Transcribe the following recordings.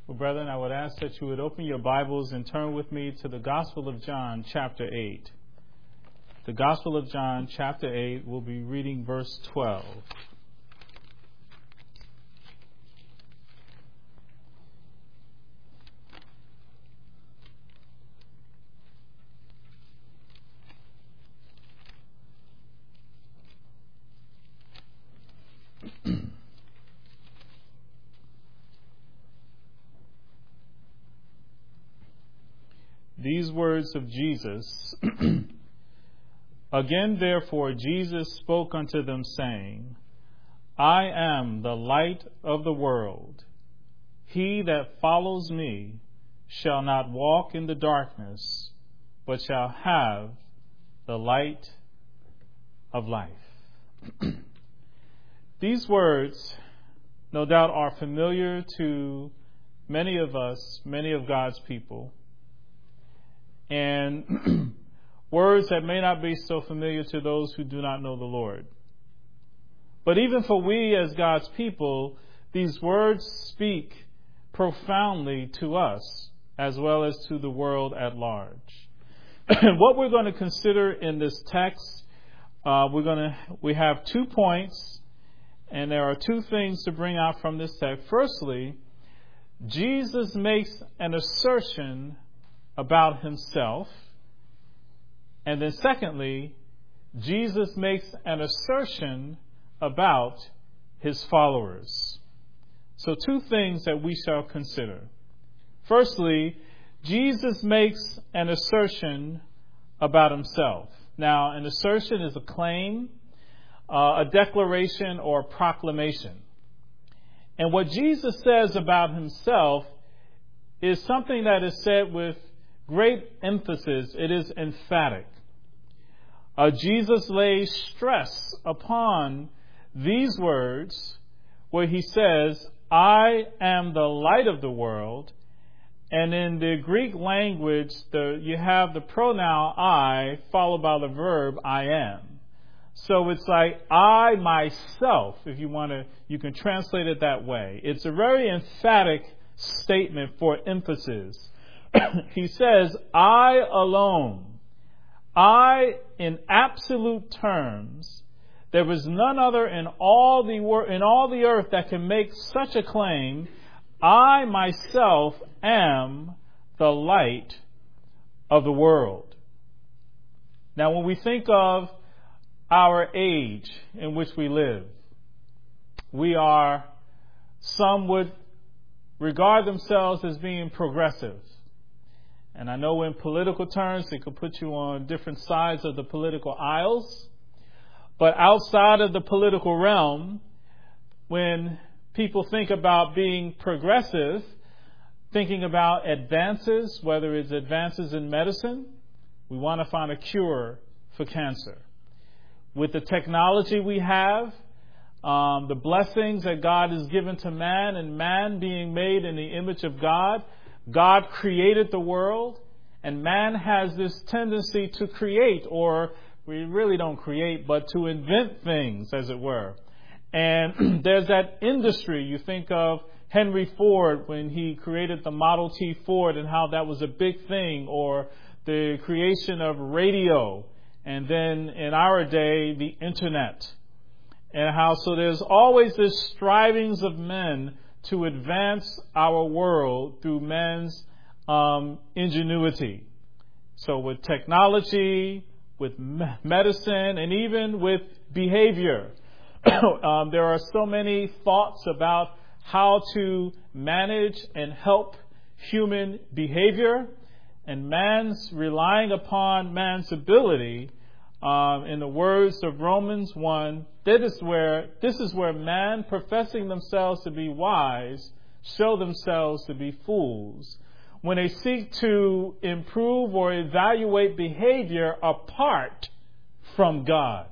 Well, brethren, I would ask that you would open your Bibles and turn with me to the Gospel of John, chapter 8. The Gospel of John, chapter 8, we'll be reading verse 12. These words of Jesus. Again, therefore, Jesus spoke unto them, saying, I am the light of the world. He that follows me shall not walk in the darkness, but shall have the light of life. These words, no doubt, are familiar to many of us, many of God's people. And words that may not be so familiar to those who do not know the Lord. But even for we as God's people, these words speak profoundly to us as well as to the world at large. What we're going to consider in this text, we have 2 points, and there are 2 things to bring out from this text. Firstly, Jesus makes an assertion about himself. And then secondly, Jesus makes an assertion about his followers. So 2 things that we shall consider. Firstly, Jesus makes an assertion about himself. Now, an assertion is a claim, a declaration, or a proclamation. And what Jesus says about himself is something that is said with great emphasis. It is emphatic. Jesus lays stress upon these words where he says, I am the light of the world. And in the Greek language, you have the pronoun I followed by the verb I am. So it's like I myself, if you want to, you can translate it that way. It's a very emphatic statement for emphasis. He says, I alone, I in absolute terms, there is none other in all the earth that can make such a claim. I myself am the light of the world. Now, when we think of our age in which we live, some would regard themselves as being progressive. And I know in political terms, it could put you on different sides of the political aisles. But outside of the political realm, when people think about being progressive, thinking about advances, whether it's advances in medicine, we want to find a cure for cancer. With the technology we have, the blessings that God has given to man, and man being made in the image of God, God created the world, and man has this tendency to create, or we really don't create, but to invent things, as it were. And there's that industry. You think of Henry Ford when he created the Model T Ford and how that was a big thing, or the creation of radio, and then in our day, the internet. And how so there's always this strivings of men to advance our world through men's ingenuity. So with technology, with medicine, and even with behavior, there are so many thoughts about how to manage and help human behavior, and man's relying upon man's ability. In the words of Romans 1, this is where man, professing themselves to be wise, show themselves to be fools, when they seek to improve or evaluate behavior apart from God.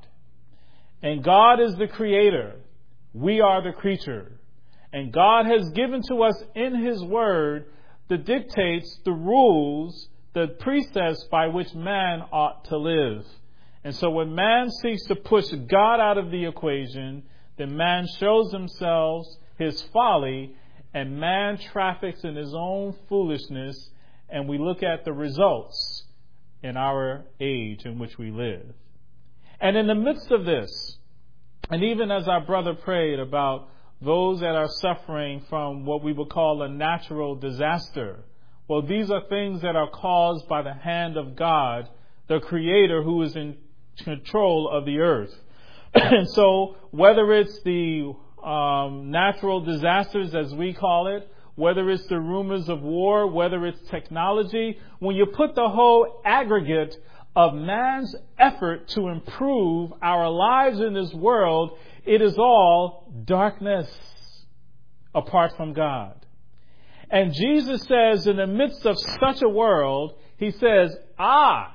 And God is the creator. We are the creature. And God has given to us in his word the dictates, the rules, the precepts by which man ought to live. And so when man seeks to push God out of the equation, then man shows themselves his folly and man traffics in his own foolishness, and we look at the results in our age in which we live. And in the midst of this, and even as our brother prayed about those that are suffering from what we would call a natural disaster, well, these are things that are caused by the hand of God, the Creator, who is in control of the earth. And so whether it's the natural disasters, as we call it, whether it's the rumors of war, whether it's technology, when you put the whole aggregate of man's effort to improve our lives in this world, it is all darkness apart from God. And Jesus says, in the midst of such a world, he says, I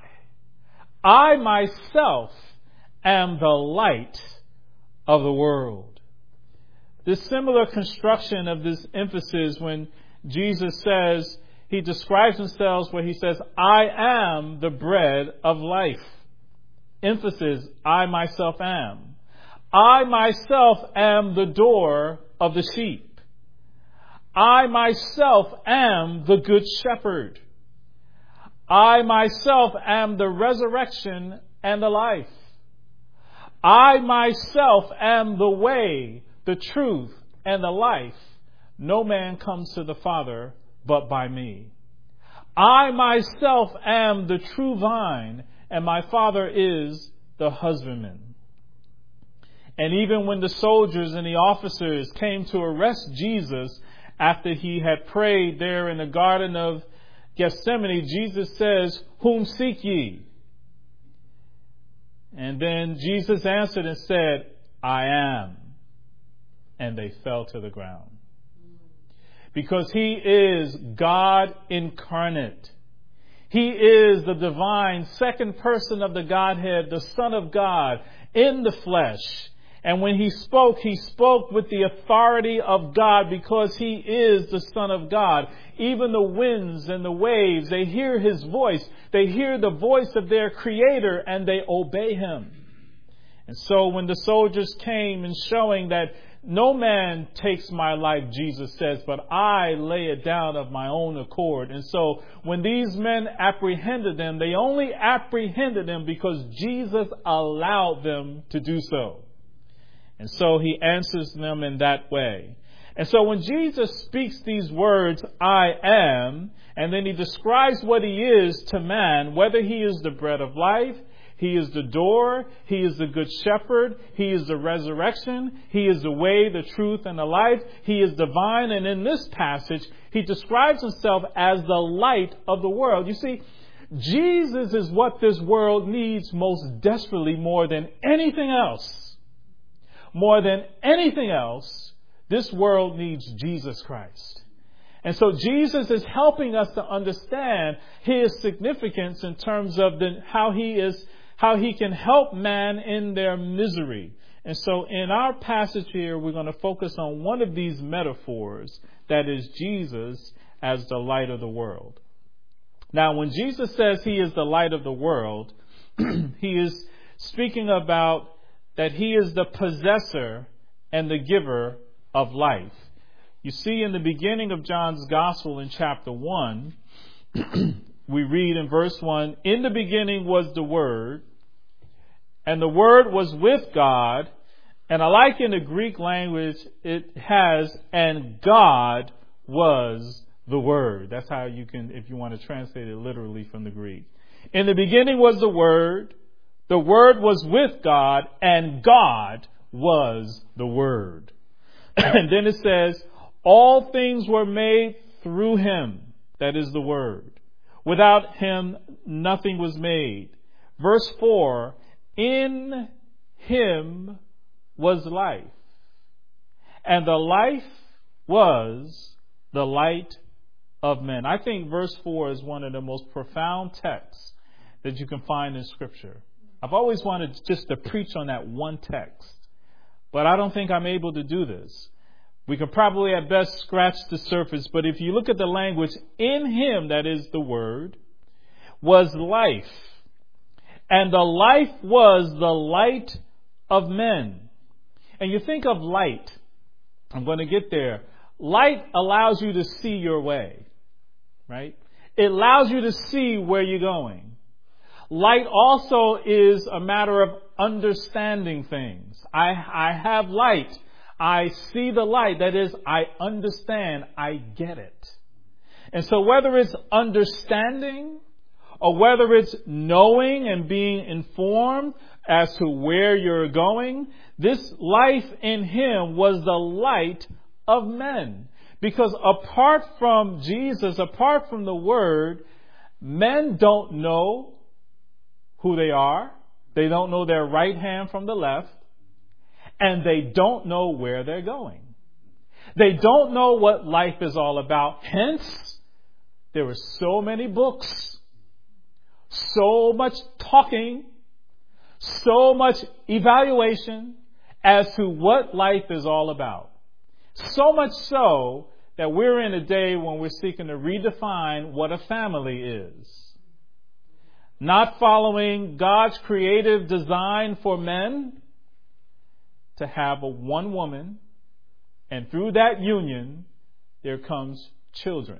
myself am the light of the world. This similar construction of this emphasis when Jesus says, he describes himself where he says, I am the bread of life. Emphasis, I myself am. I myself am the door of the sheep. I myself am the good shepherd. I myself am the resurrection and the life. I myself am the way, the truth, and the life. No man comes to the Father but by me. I myself am the true vine, and my Father is the husbandman. And even when the soldiers and the officers came to arrest Jesus after he had prayed there in the Garden of Gethsemane, Jesus says, whom seek ye? And then Jesus answered and said, I am. And they fell to the ground. Because he is God incarnate. He is the divine second person of the Godhead, the Son of God in the flesh. And when he spoke with the authority of God because he is the Son of God. Even the winds and the waves, they hear his voice. They hear the voice of their Creator and they obey him. And so when the soldiers came and showing that no man takes my life, Jesus says, but I lay it down of my own accord. And so when these men apprehended them, they only apprehended them because Jesus allowed them to do so. And so he answers them in that way. And so when Jesus speaks these words, I am, and then he describes what he is to man, whether he is the bread of life, he is the door, he is the good shepherd, he is the resurrection, he is the way, the truth, and the life, he is divine. And in this passage, he describes himself as the light of the world. You see, Jesus is what this world needs most desperately more than anything else. More than anything else, this world needs Jesus Christ. And so Jesus is helping us to understand his significance in terms of how he can help man in their misery. And so in our passage here, we're going to focus on one of these metaphors, that is Jesus as the light of the world. Now, when Jesus says he is the light of the world, he is speaking about that he is the possessor and the giver of life. You see, in the beginning of John's Gospel in chapter 1, we read in verse 1, in the beginning was the Word, and the Word was with God, and I like in the Greek language it has, and God was the Word. That's how you can, if you want to translate it literally from the Greek. In the beginning was the Word was with God, and God was the Word. And then it says, all things were made through him, that is the Word. Without him, nothing was made. Verse 4, in him was life, and the life was the light of men. I think verse 4 is one of the most profound texts that you can find in Scripture. I've always wanted just to preach on that one text, but I don't think I'm able to do this. We can probably at best scratch the surface, but if you look at the language, in him, that is the Word, was life, and the life was the light of men. And you think of light, I'm going to get there. light allows you to see your way, right? It allows you to see where you're going. Light also is a matter of understanding things. I have light. I see the light. That is, I understand. I get it. And so whether it's understanding or whether it's knowing and being informed as to where you're going, this life in him was the light of men. Because apart from Jesus, apart from the Word, men don't know who they are. They don't know their right hand from the left. And they don't know where they're going. They don't know what life is all about. Hence, there were so many books, so much talking, so much evaluation as to what life is all about. So much so that we're in a day when we're seeking to redefine what a family is. Not following God's creative design for men to have a one woman, and through that union, there comes children.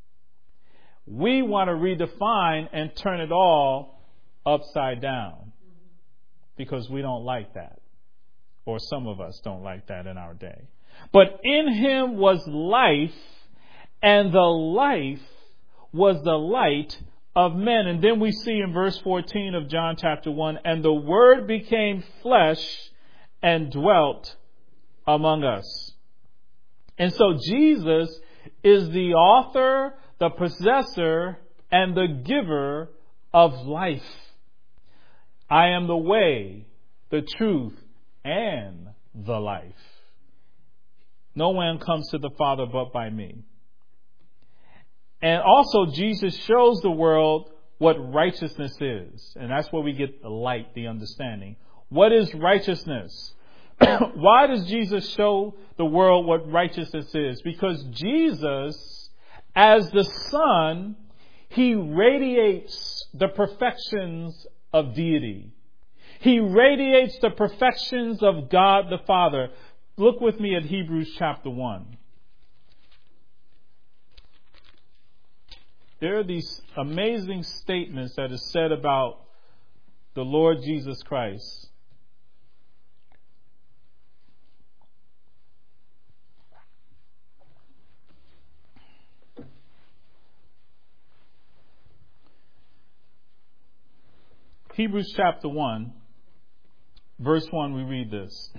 We want to redefine and turn it all upside down because we don't like that. Or some of us don't like that in our day. But in him was life, and the life was the light of men. And then we see in verse 14 of John chapter 1, and the Word became flesh and dwelt among us. And so Jesus is the author, the possessor, and the giver of life. I am the way, the truth, and the life. No one comes to the Father but by me. And also Jesus shows the world what righteousness is. And that's where we get the light, the understanding. What is righteousness? Why does Jesus show the world what righteousness is? Because Jesus, as the Son, he radiates the perfections of deity. He radiates the perfections of God the Father. Look with me at Hebrews chapter 1. There are these amazing statements that are said about the Lord Jesus Christ. Hebrews chapter 1, verse 1, we read this.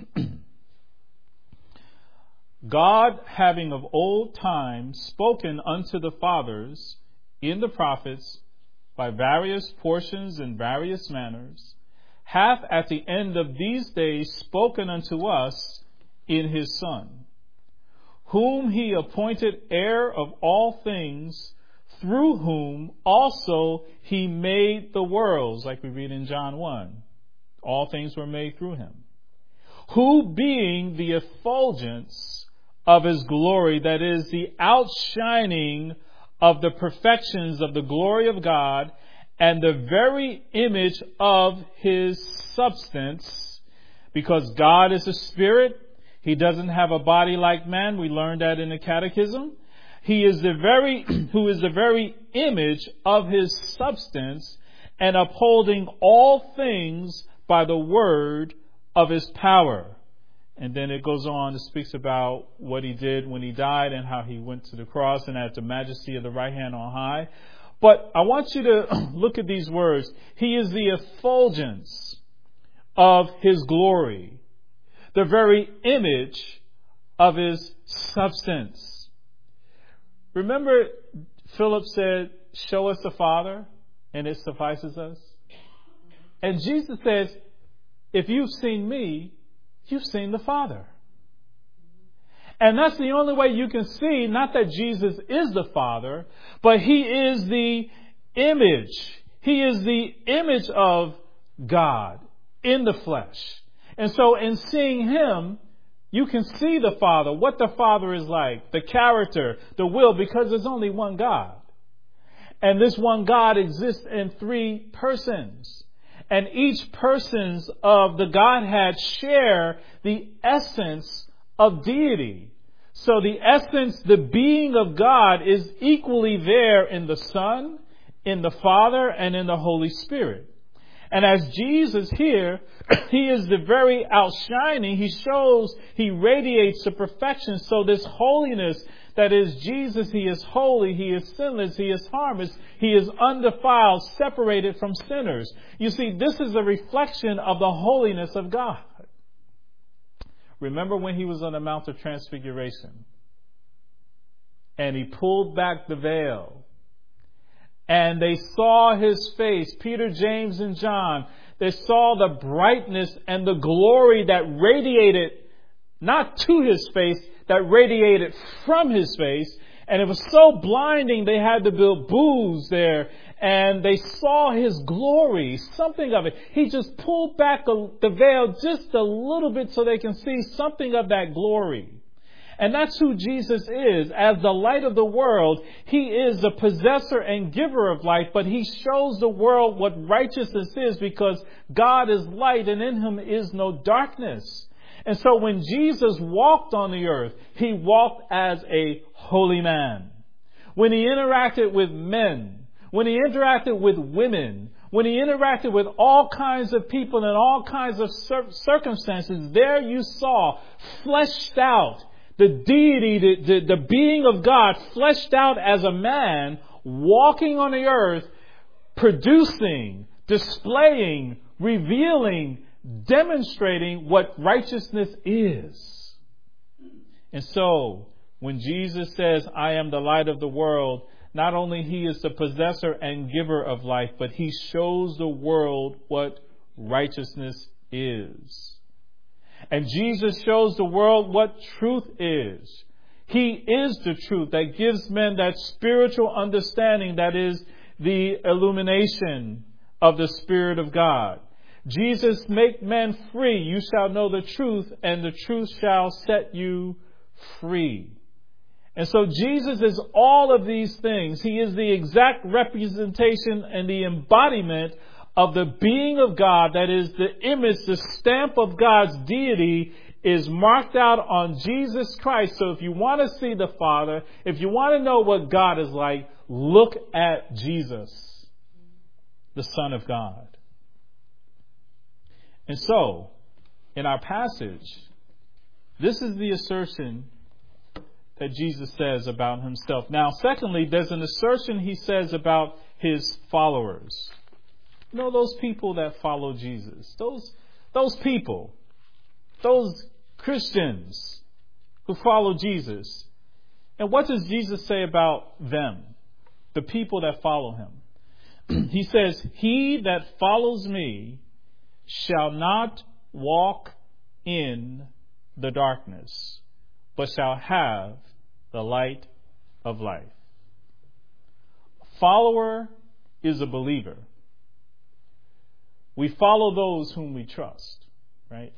God, having of old time spoken unto the fathers in the prophets by various portions and various manners, hath at the end of these days spoken unto us in his Son, whom he appointed heir of all things, through whom also he made the worlds, like we read in John 1. All things were made through him. Who being the effulgence of his glory, that is, the outshining of the perfections of the glory of God, and the very image of his substance, because God is a spirit, he doesn't have a body like man. We learned that in the catechism. He is who is the very image of his substance, and upholding all things by the word of his power. And then it goes on, it speaks about what he did when he died and how he went to the cross and at the majesty of the right hand on high. But I want you to look at these words. He is the effulgence of his glory, the very image of his substance. Remember, Philip said, show us the Father, and it suffices us. And Jesus says, if you've seen me, you've seen the Father. And that's the only way you can see, not that Jesus is the Father, but he is the image. He is the image of God in the flesh. And so in seeing him, you can see the Father, what the Father is like, the character, the will, because there's only one God. And this one God exists in three persons. And each persons of the Godhead share the essence of deity. So the essence, the being of God is equally there in the Son, in the Father, and in the Holy Spirit. And as Jesus here, he is the very outshining. He shows, he radiates the perfection. So this holiness that is Jesus, he is holy, he is sinless, he is harmless, he is undefiled, separated from sinners. You see, this is a reflection of the holiness of God. Remember when he was on the Mount of Transfiguration and he pulled back the veil and they saw his face, Peter, James, and John. They saw the brightness and the glory that radiated not to his face, that radiated from his face. And it was so blinding they had to build booths there. And they saw his glory, something of it. He just pulled back the veil just a little bit so they can see something of that glory. And that's who Jesus is. As the light of the world, he is the possessor and giver of light, but he shows the world what righteousness is because God is light and in him is no darkness. And so when Jesus walked on the earth, he walked as a holy man. When he interacted with men, when he interacted with women, when he interacted with all kinds of people in all kinds of circumstances, there you saw fleshed out the deity, the being of God fleshed out as a man walking on the earth, producing, displaying, revealing, demonstrating what righteousness is. And so, when Jesus says, I am the light of the world, not only he is the possessor and giver of life, but he shows the world what righteousness is. And Jesus shows the world what truth is. He is the truth that gives men that spiritual understanding that is the illumination of the Spirit of God. Jesus make men free. You shall know the truth, and the truth shall set you free. And so Jesus is all of these things. He is the exact representation and the embodiment of the being of God. That is the image, the stamp of God's deity is marked out on Jesus Christ. So if you want to see the Father, if you want to know what God is like, look at Jesus, the Son of God. And so, in our passage, this is the assertion that Jesus says about himself. Now, secondly, there's an assertion he says about his followers. You know, those people that follow Jesus, those people, those Christians who follow Jesus. And what does Jesus say about them, the people that follow him? He says, he that follows me shall not walk in the darkness, but shall have the light of life. A follower is a believer. We follow those whom we trust, right?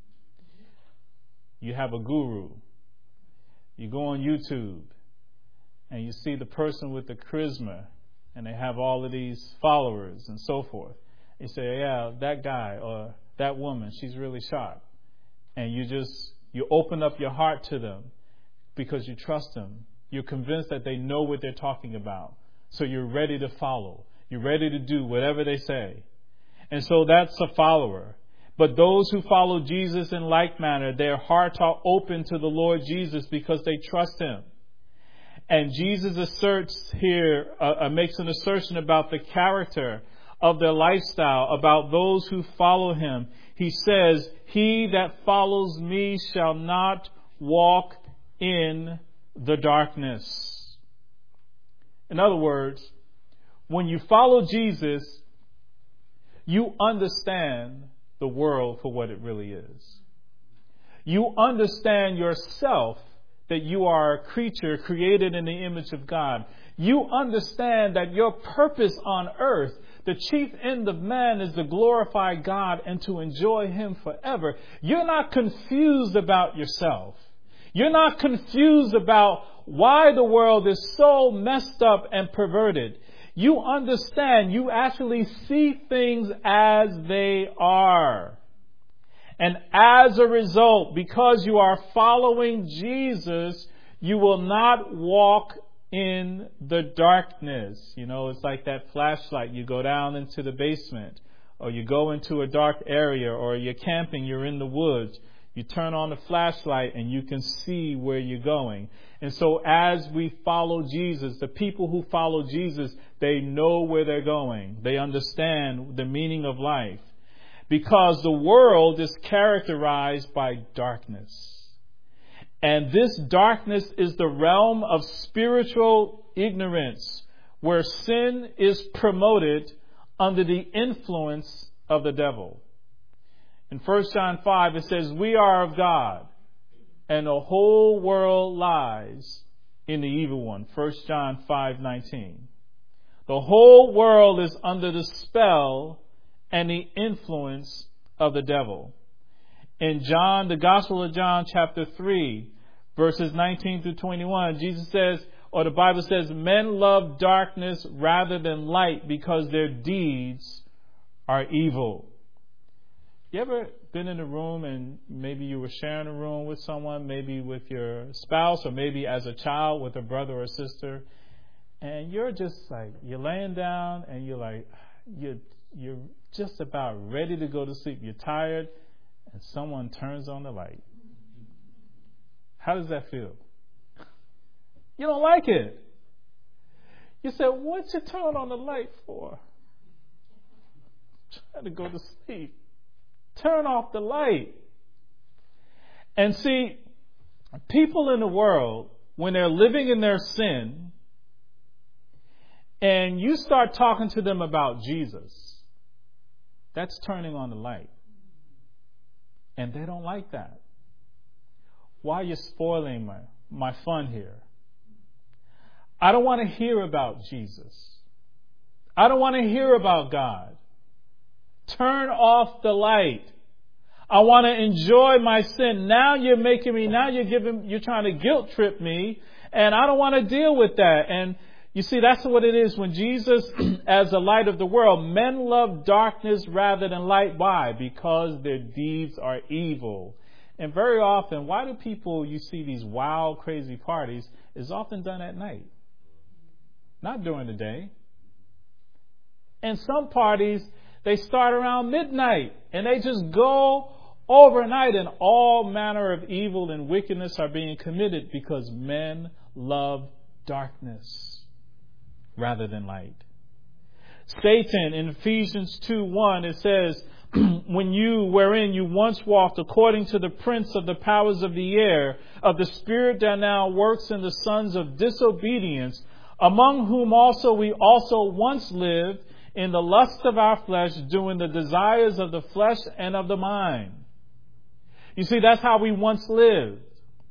You have a guru. You go on YouTube and you see the person with the charisma and they have all of these followers and so forth. You say, yeah, that guy or that woman, she's really sharp. And you open up your heart to them because you trust them. You're convinced that they know what they're talking about. So you're ready to follow. You're ready to do whatever they say. And so that's a follower. But those who follow Jesus in like manner, their hearts are open to the Lord Jesus because they trust him. And Jesus asserts here, makes an assertion about the character of their lifestyle, about those who follow him. He says, he that follows me shall not walk in the darkness. In other words, when you follow Jesus, you understand the world for what it really is. You understand yourself, that you are a creature created in the image of God. You understand that your purpose on earth, the chief end of man, is to glorify God and to enjoy him forever. You're not confused about yourself. You're not confused about why the world is so messed up and perverted. You understand, you actually see things as they are. And as a result, because you are following Jesus, You will not walk in the darkness. You know, it's like that flashlight. You go down into the basement, or you go into a dark area, or you're camping, you're in the woods. You turn on the flashlight and you can see where you're going. And so as we follow Jesus, the people who follow Jesus, they know where they're going. They understand the meaning of life. Because the world is characterized by darkness. And this darkness is the realm of spiritual ignorance, where sin is promoted under the influence of the devil. In 1 John 5, it says, we are of God, and the whole world lies in the evil one. 1 John 5:19. The whole world is under the spell and the influence of the devil. In John, the Gospel of John, chapter 3, verses 19 through 21, Jesus says, or the Bible says, men love darkness rather than light because their deeds are evil. You ever been in a room and maybe you were sharing a room with someone, maybe with your spouse, or maybe as a child with a brother or sister, and you're just like, you're laying down and you're like, you're just about ready to go to sleep. You're tired, and someone turns on the light. How does that feel? You don't like it. You say, what'd you turn on the light for? Trying to go to sleep. Turn off the light. And see, people in the world, when they're living in their sin, and you start talking to them about Jesus, that's turning on the light. And they don't like that. Why are you spoiling my fun here? I don't want to hear about Jesus. I don't want to hear about God. Turn off the light. I want to enjoy my sin. Now you're trying to guilt trip me, and I don't want to deal with that. And you see, that's what it is when Jesus, as the light of the world, men love darkness rather than light. Why? Because their deeds are evil. And very often, why do people, you see these wild, crazy parties, is often done at night. Not during the day. And some parties, they start around midnight and they just go overnight, and all manner of evil and wickedness are being committed because men love darkness rather than light. Satan, in Ephesians 2:1, it says, wherein you once walked according to the prince of the powers of the air, of the spirit that now works in the sons of disobedience, among whom also we also once lived in the lust of our flesh, doing the desires of the flesh and of the mind. You see, that's how we once lived.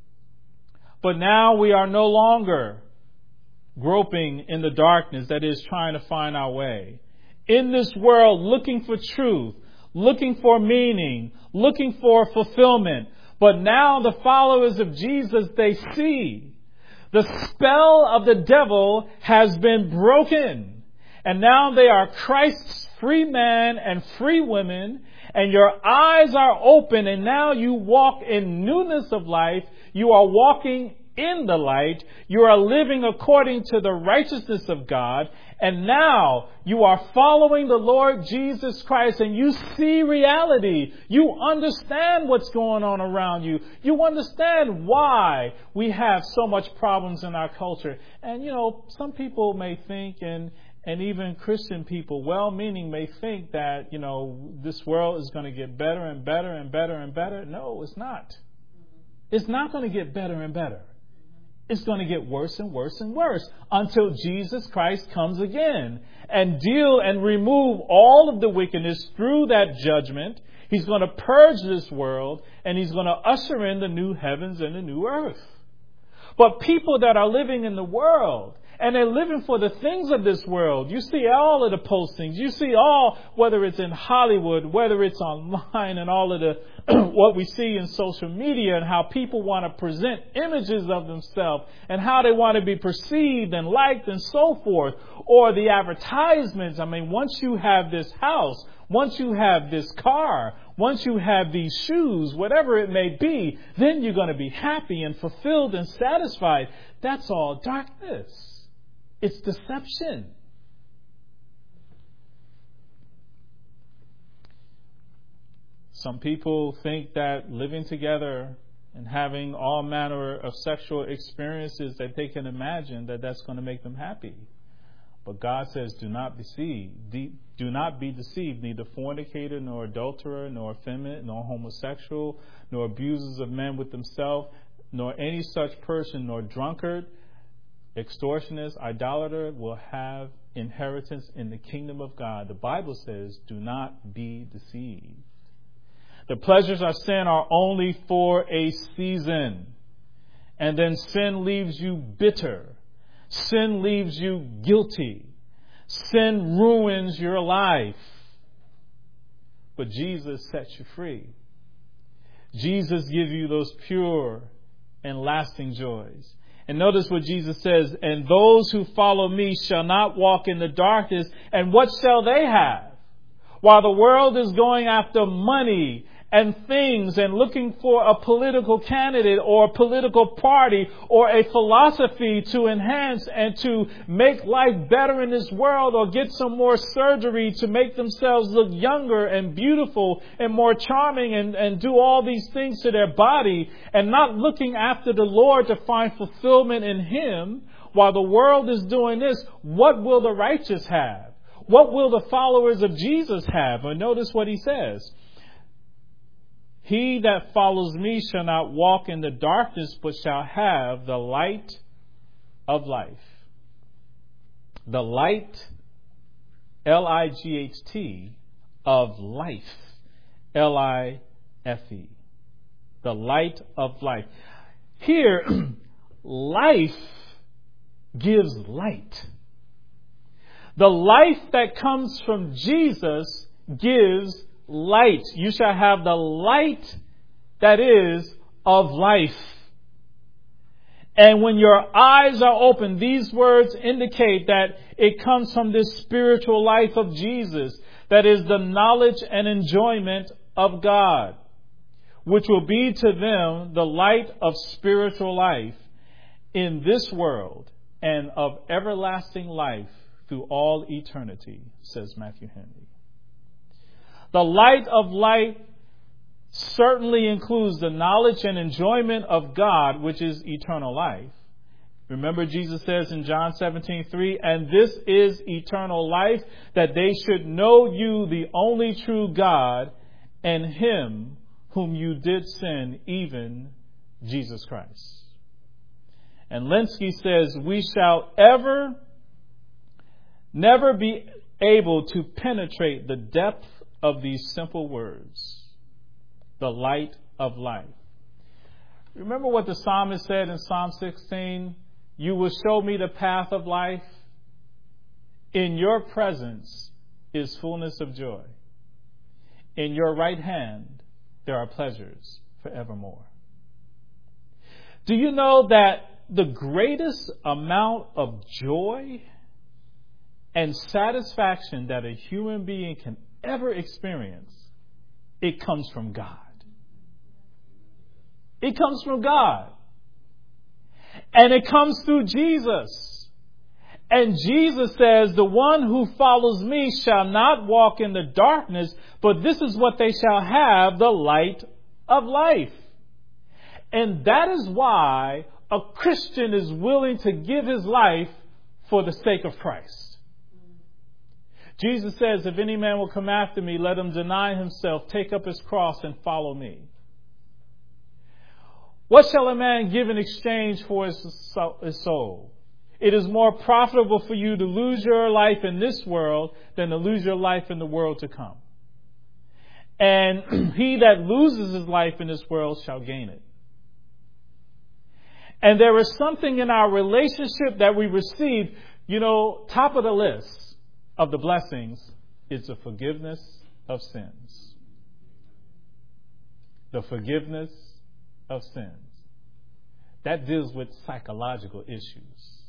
But now we are no longer groping in the darkness, that is, trying to find our way. In this world, looking for truth, looking for meaning, looking for fulfillment. But now the followers of Jesus, they see the spell of the devil has been broken. And now they are Christ's free man and free women. And your eyes are open, and now you walk in newness of life. You are walking in the light. You are living according to the righteousness of God. And now you are following the Lord Jesus Christ, and you see reality. You understand what's going on around you. You understand why we have so much problems in our culture. And, some people may think, and even Christian people, well-meaning, may think that, this world is going to get better and better and better and better. No, it's not. It's not going to get better and better. It's going to get worse and worse and worse until Jesus Christ comes again and deal and remove all of the wickedness through that judgment. He's going to purge this world, and he's going to usher in the new heavens and the new earth. But people that are living in the world, and they're living for the things of this world. You see all of the postings. You see whether it's in Hollywood, whether it's online, and all of what we see in social media, and how people want to present images of themselves and how they want to be perceived and liked and so forth. Or the advertisements. Once you have this house, once you have this car, once you have these shoes, whatever it may be, then you're going to be happy and fulfilled and satisfied. That's all darkness. It's deception. Some people think that living together and having all manner of sexual experiences that they can imagine, that's going to make them happy. But God says, do not be deceived, neither fornicator, nor adulterer, nor effeminate, nor homosexual, nor abusers of men with themselves, nor any such person, nor drunkard, extortionist, idolater will have inheritance in the kingdom of God. The Bible says, do not be deceived. The pleasures of sin are only for a season. And then sin leaves you bitter. Sin leaves you guilty. Sin ruins your life. But Jesus sets you free. Jesus gives you those pure and lasting joys. And notice what Jesus says, and those who follow me shall not walk in the darkness. And what shall they have? While the world is going after money and things and looking for a political candidate or a political party or a philosophy to enhance and to make life better in this world, or get some more surgery to make themselves look younger and beautiful and more charming and do all these things to their body, and not looking after the Lord to find fulfillment in Him, while the world is doing this, what will the righteous have? What will the followers of Jesus have? And notice what He says. He that follows me shall not walk in the darkness, but shall have the light of life. The light, L-I-G-H-T, of life, L-I-F-E. The light of life. Here, life gives light. The life that comes from Jesus gives light. You shall have the light that is of life. And when your eyes are open, these words indicate that it comes from this spiritual life of Jesus, that is the knowledge and enjoyment of God, which will be to them the light of spiritual life in this world and of everlasting life through all eternity, says Matthew Henry. The light of light certainly includes the knowledge and enjoyment of God, which is eternal life. Remember, Jesus says in John 17:3, and this is eternal life, that they should know you, the only true God, and Him whom you did send, even Jesus Christ. And Lenski says, we shall never be able to penetrate the depth of these simple words, the light of life. Remember what the psalmist said in Psalm 16? You will show me the path of life. In your presence is fullness of joy. In your right hand there are pleasures forevermore. Do you know that the greatest amount of joy and satisfaction that a human being can ever experience, it comes from God. It comes from God. And it comes through Jesus. And Jesus says, the one who follows me shall not walk in the darkness, but this is what they shall have, the light of life. And that is why a Christian is willing to give his life for the sake of Christ. Jesus says, if any man will come after me, let him deny himself, take up his cross, and follow me. What shall a man give in exchange for his soul? It is more profitable for you to lose your life in this world than to lose your life in the world to come. And he that loses his life in this world shall gain it. And there is something in our relationship that we receive, top of the list of the blessings is the forgiveness of sins. The forgiveness of sins. That deals with psychological issues.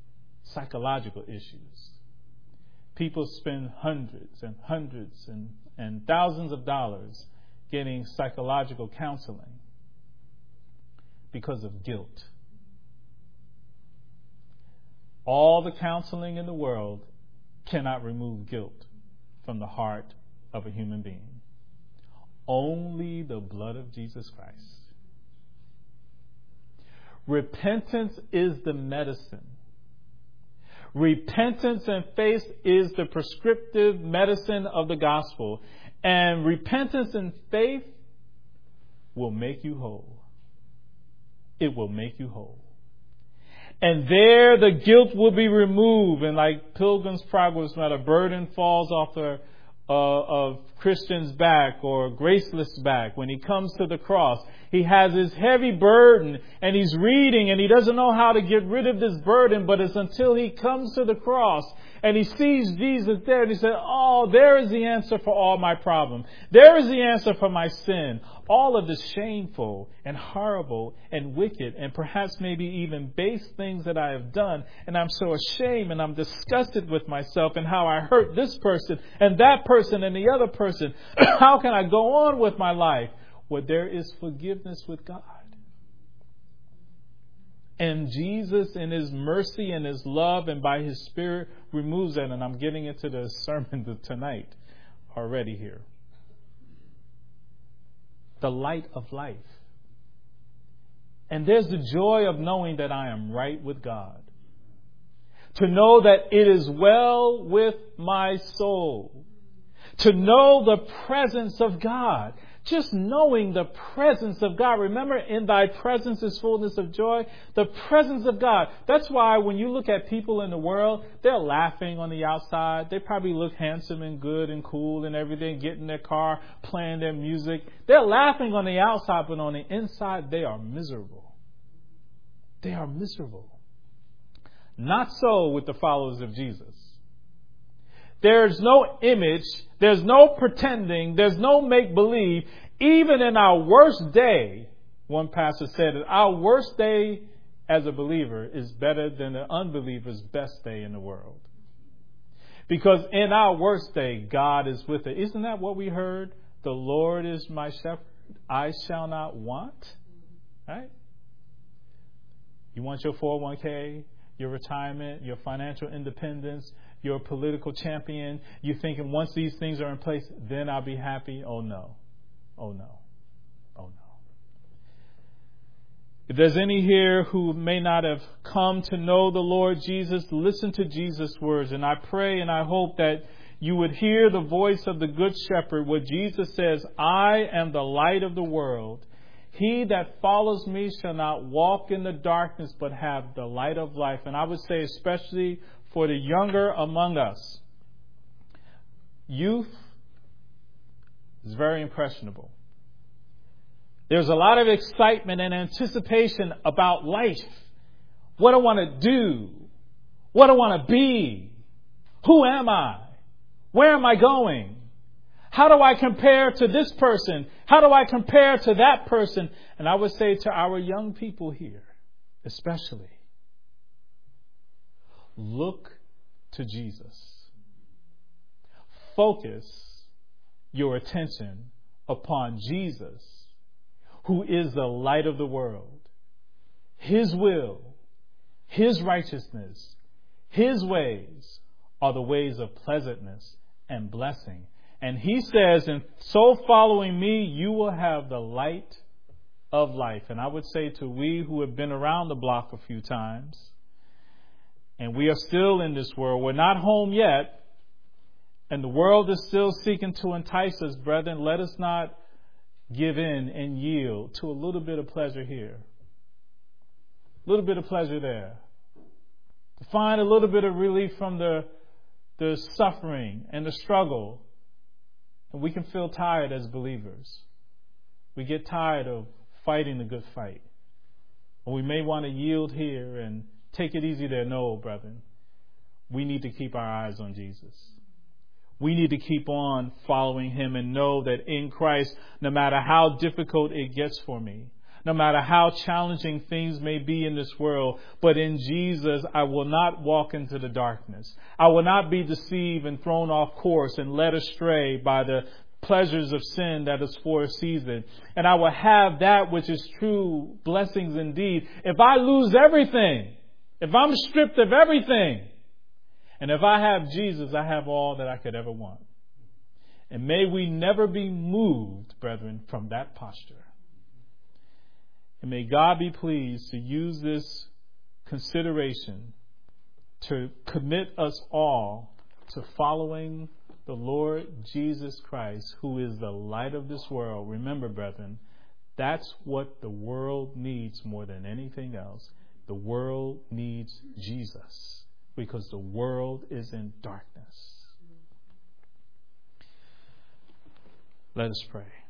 Psychological issues. People spend hundreds and hundreds and and thousands of dollars getting psychological counseling because of guilt. All the counseling in the world cannot remove guilt from the heart of a human being. Only the blood of Jesus Christ. Repentance is the medicine. Repentance and faith is the prescriptive medicine of the gospel. And repentance and faith will make you whole. It will make you whole. And there the guilt will be removed. And like Pilgrim's Progress, not a burden falls off of Christian's back or Graceless back. When he comes to the cross, he has his heavy burden and he's reading and he doesn't know how to get rid of this burden, but it's until he comes to the cross and he sees Jesus there and he said, oh, there is the answer for all my problem. There is the answer for my sin. All of the shameful and horrible and wicked and perhaps maybe even base things that I have done. And I'm so ashamed and I'm disgusted with myself and how I hurt this person and that person and the other person. How can I go on with my life? Well, there is forgiveness with God. And Jesus in His mercy and His love and by His Spirit removes that. And I'm getting into the sermon tonight already here. The light of life. And there's the joy of knowing that I am right with God. To know that it is well with my soul. To know the presence of God. Just knowing the presence of God. Remember, in thy presence is fullness of joy. The presence of God. That's why when you look at people in the world, they're laughing on the outside. They probably look handsome and good and cool and everything, get in their car, playing their music. They're laughing on the outside, but on the inside, they are miserable. They are miserable. Not so with the followers of Jesus. There's no image. There's no pretending. There's no make-believe. Even in our worst day, one pastor said that our worst day as a believer is better than the unbeliever's best day in the world. Because in our worst day, God is with us. Isn't that what we heard? The Lord is my shepherd. I shall not want. Right? You want your 401k, your retirement, your financial independence, your political champion. You're thinking once these things are in place, then I'll be happy. Oh no. Oh no. Oh no. If there's any here who may not have come to know the Lord Jesus, listen to Jesus' words. And I pray and I hope that you would hear the voice of the Good Shepherd where Jesus says, I am the light of the world. He that follows me shall not walk in the darkness, but have the light of life. And I would say especially for the younger among us, youth is very impressionable. There's a lot of excitement and anticipation about life. What I want to do. What I want to be. Who am I? Where am I going? How do I compare to this person? How do I compare to that person? And I would say to our young people here, especially, look to Jesus. Focus your attention upon Jesus, who is the light of the world. His will, His righteousness, His ways are the ways of pleasantness and blessing. And He says, in so following me, you will have the light of life. And I would say to we who have been around the block a few times, and we are still in this world, we're not home yet, and the world is still seeking to entice us, brethren, let us not give in and yield to a little bit of pleasure here, a little bit of pleasure there, to find a little bit of relief from the suffering and the struggle. And we can feel tired as believers. We get tired of fighting the good fight. Or we may want to yield here and take it easy there. No, brethren. We need to keep our eyes on Jesus. We need to keep on following Him and know that in Christ, no matter how difficult it gets for me, no matter how challenging things may be in this world, but in Jesus, I will not walk into the darkness. I will not be deceived and thrown off course and led astray by the pleasures of sin that is for a season. And I will have that which is true blessings indeed. If I lose everything, if I'm stripped of everything, and if I have Jesus, I have all that I could ever want. And may we never be moved, brethren, from that posture. And may God be pleased to use this consideration to commit us all to following the Lord Jesus Christ, who is the light of this world. Remember, brethren, that's what the world needs more than anything else. The world needs Jesus because the world is in darkness. Let us pray.